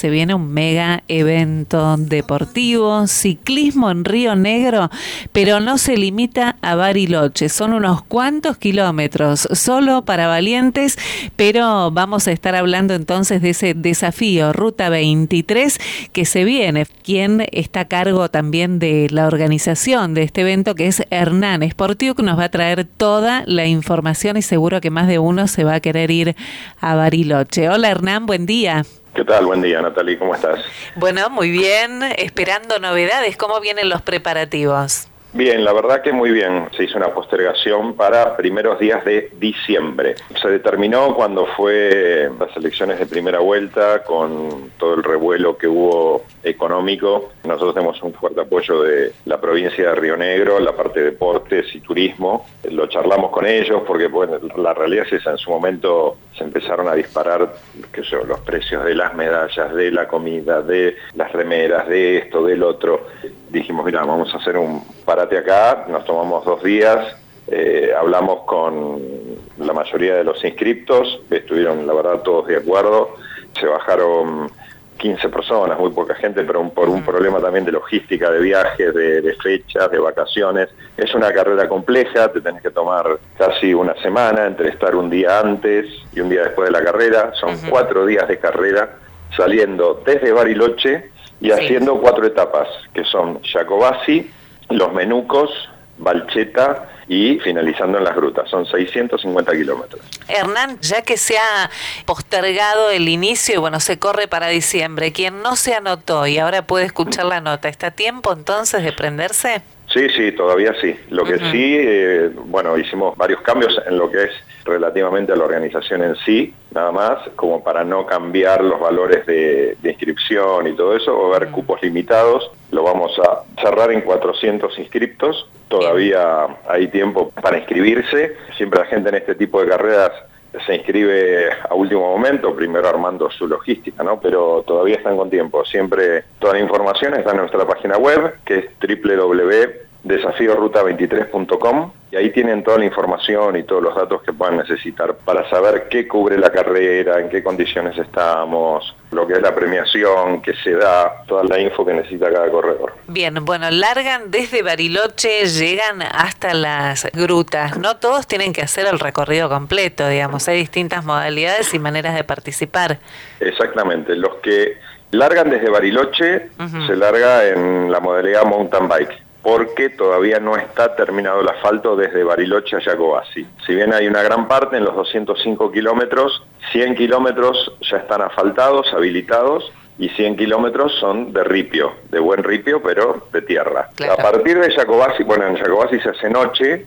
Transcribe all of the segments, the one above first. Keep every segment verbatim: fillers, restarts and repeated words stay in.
se viene un mega evento deportivo, ciclismo en Río Negro, pero no se limita a Bariloche, son unos cuantos kilómetros, solo para valientes, pero vamos a estar hablando entonces de ese desafío Ruta veintitrés que se viene. Quien está a cargo también de la organización de este evento, que es Hernán Sportiuk, nos va a traer toda la información y seguro que más de uno se va a querer ir a Bariloche. Hola Hernán, buen día. ¿Qué tal? Buen día, Natalie, ¿cómo estás? Bueno, muy bien, esperando novedades. ¿Cómo vienen los preparativos? Bien, la verdad que muy bien. Se hizo una postergación para primeros días de diciembre. Se determinó cuando fue las elecciones de primera vuelta, con todo el revuelo que hubo económico. Nosotros tenemos un fuerte apoyo de la provincia de Río Negro, la parte de deportes y turismo. Lo charlamos con ellos porque bueno, la realidad es esa. En su momento se empezaron a disparar qué sé yo, los precios de las medallas, de la comida, de las remeras, de esto, del otro. Dijimos, mira, vamos a hacer un parate acá, nos tomamos dos días, eh, hablamos con la mayoría de los inscriptos, estuvieron la verdad todos de acuerdo, se bajaron quince personas, muy poca gente, pero un, por un problema también de logística, de viajes, de, de fechas, de vacaciones. Es una carrera compleja, te tenés que tomar casi una semana entre estar un día antes y un día después de la carrera, son uh-huh. cuatro días de carrera, saliendo desde Bariloche, y haciendo sí. cuatro etapas, que son Jacobasi, Los Menucos, Balcheta y finalizando en las grutas. Son seiscientos cincuenta kilómetros. Hernán, ya que se ha postergado el inicio y bueno, se corre para diciembre, quien no se anotó y ahora puede escuchar la nota, ¿está a tiempo entonces de prenderse? Sí, sí, todavía sí. Lo que uh-huh. sí, eh, bueno, hicimos varios cambios en lo que es relativamente a la organización en sí, nada más, como para no cambiar los valores de, de inscripción y todo eso, va a haber uh-huh. cupos limitados, lo vamos a cerrar en cuatrocientos inscriptos, todavía Bien. hay tiempo para inscribirse, siempre la gente en este tipo de carreras se inscribe a último momento, primero armando su logística, ¿no? Pero todavía están con tiempo. Siempre toda la información está en nuestra página web, que es doble u doble u doble u punto desafío ruta veintitrés punto com, y ahí tienen toda la información y todos los datos que puedan necesitar para saber qué cubre la carrera, en qué condiciones estamos, lo que es la premiación, que se da, toda la info que necesita cada corredor. Bien, bueno, largan desde Bariloche, llegan hasta las grutas. No todos tienen que hacer el recorrido completo, digamos, hay distintas modalidades y maneras de participar. Exactamente, los que largan desde Bariloche uh-huh. se larga en la modalidad mountain bike, porque todavía no está terminado el asfalto desde Bariloche a Jacobasi. Si bien hay una gran parte en los doscientos cinco kilómetros, cien kilómetros ya están asfaltados, habilitados, y cien kilómetros son de ripio, de buen ripio, pero de tierra. Claro. A partir de Jacobasi, bueno, en Jacobasi se hace noche,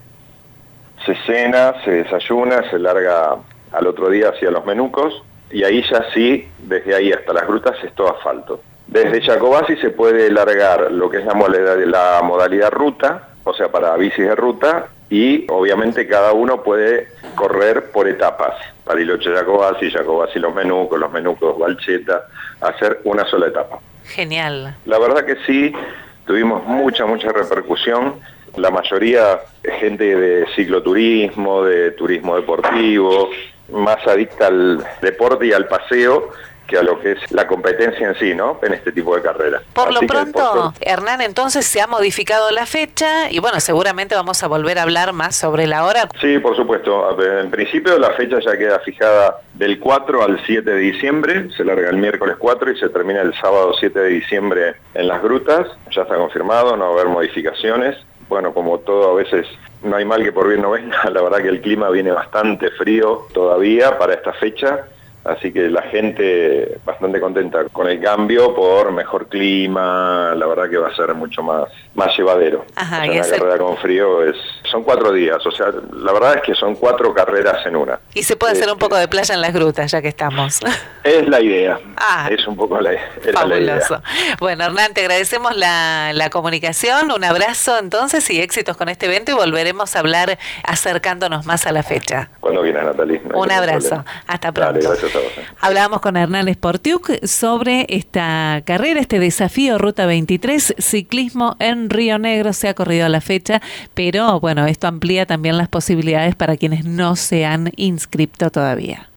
se cena, se desayuna, se larga al otro día hacia Los Menucos, y ahí ya sí, desde ahí hasta las grutas es todo asfalto. Desde Jacobasi se puede largar lo que es la modalidad, la modalidad ruta, o sea, para bicis de ruta, y obviamente cada uno puede correr por etapas. Bariloche Jacobasi, Jacobasi Los Menucos, Los Menucos Balcheta, hacer una sola etapa. Genial. La verdad que sí, tuvimos mucha, mucha repercusión. La mayoría gente de cicloturismo, de turismo deportivo, más adicta al deporte y al paseo que a lo que es la competencia en sí, ¿no? En este tipo de carreras. Por Así lo pronto, por... Hernán, entonces se ha modificado la fecha y bueno, seguramente vamos a volver a hablar más sobre la hora. Sí, por supuesto. En principio la fecha ya queda fijada del cuatro al siete de diciembre, se larga el miércoles cuatro y se termina el sábado siete de diciembre en las grutas. Ya está confirmado, no va a haber modificaciones. Bueno, como todo, a veces no hay mal que por bien no venga. La verdad que el clima viene bastante frío todavía para esta fecha. Así que la gente bastante contenta con el cambio por mejor clima, la verdad que va a ser mucho más, más llevadero. Ajá, o sea, y una hacer... carrera con frío es, son cuatro días, o sea, la verdad es que son cuatro carreras en una. Y se puede este, hacer un poco de playa en las grutas, ya que estamos. Es la idea, ah, es un poco la, era la idea. Bueno, Hernán, te agradecemos la, la comunicación, un abrazo entonces y éxitos con este evento y volveremos a hablar acercándonos más a la fecha. Cuando quieras, Natalie. No un abrazo, problema. Hasta pronto. Dale, gracias a vos. Hablábamos con Hernán Sportiuk sobre esta carrera, este desafío Ruta veintitrés, ciclismo en Río Negro. Se ha corrido a la fecha, pero bueno, esto amplía también las posibilidades para quienes no se han inscrito todavía.